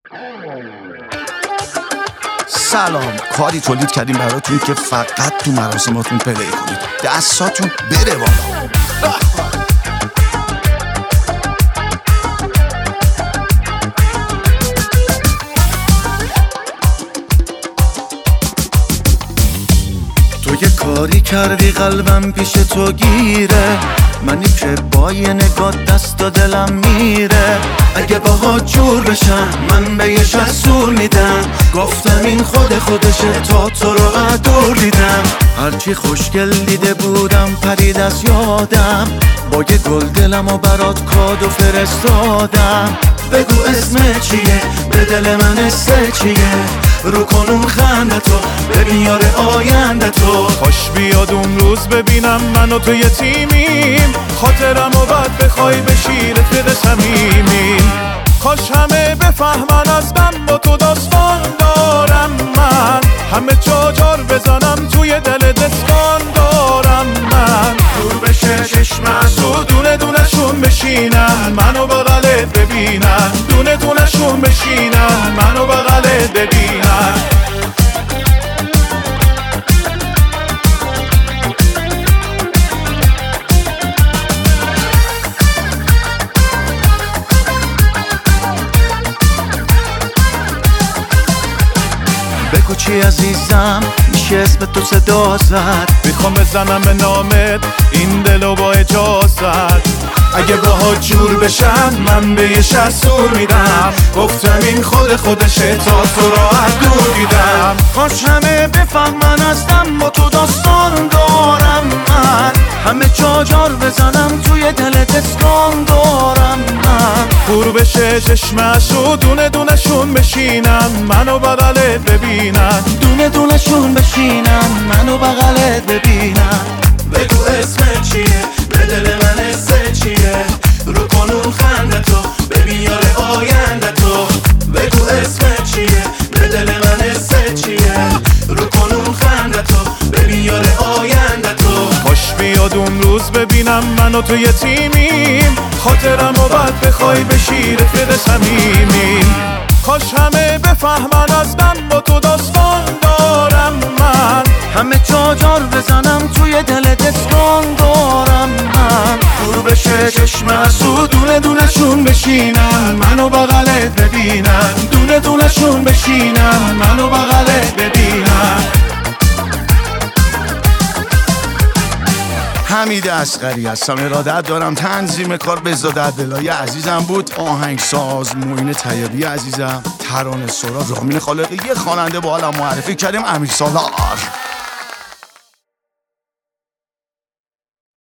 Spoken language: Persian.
سلام، کاری تولید کردیم براتون که فقط تو مراسماتون پلی کنید، دستاتون بره بالا. تو یه کاری کردی قلبم پیش تو گیره، منی که با یه نگاه دست و دلم میره. اگه باها جور بشم من به یه شسور میدم، گفتم این خودشه تا تو رو دور دیدم. هرچی خوشگل دیده بودم پرید از یادم، با یه گل دلم و برات کادو فرستادم. بگو اسم چیه، به دل من اسم چیه، رو کن اون خندتو ببین یار آیندتو. خوش بیاد اون روز ببینم من و تو یه تیمیم، خاطرم و بعد بخوای بشی رفیق صمیمیم. کاش همه بفهمن از من با تو داستان دارم، من همه جا جار بزنم توی دل دستان دارم. من دور بشه چشمم تو دونه دونشون بشینن، منو بغلت ببینن، دونه دونشون بشینن، منو بغلت ببینن. بگو چی عزیزم، میشه اسم تو صدا زد، میخوام بزنم به نامت این دلو با اجازت. اگه باها جور بشم من به یه شسور میدم، گفتم این خودشه تا تو را دور دیدم. کاش همه بفهمن ازم با تو داستان دارم، من همه جا جار بزنم توی دل دستان دارم. من پر بشه چشمش و دونه دونشون بشینن، منو بغلت ببینن، دونه دونشون بشینن، منو بغلت ببینن. بگو اسم چیه، به دل من اسم چیه، رو کن اون خندتو ببین یار آیندتو. بگو اسم چیه، به دل من اسم چیه، رو کن اون خندتو ببین یار آیندتو. خوش بیاد اون روز ببینم من و تو یه تیمیم، خاطرم و بعد بخوای بشی رفیق صمیمیم. کاش همه بفهمن از من با تو داستان دارم، من همه جا جار بزنم توی دل دستان دارم. من دور بشه چشم از تو دونه دونشون بشینن، منو بغلت ببینن، دونه دونشون بشینن، منو بغلت ببینن. حمید اصغری هستم، ارادت دارم تنظیم کار بهزاد عبداللهی عزیزم بود، آهنگساز معین طیبی عزیزم، ترانه سرا رامین خالقی، یه خواننده با حالم معرفی کردیم امیر سالار.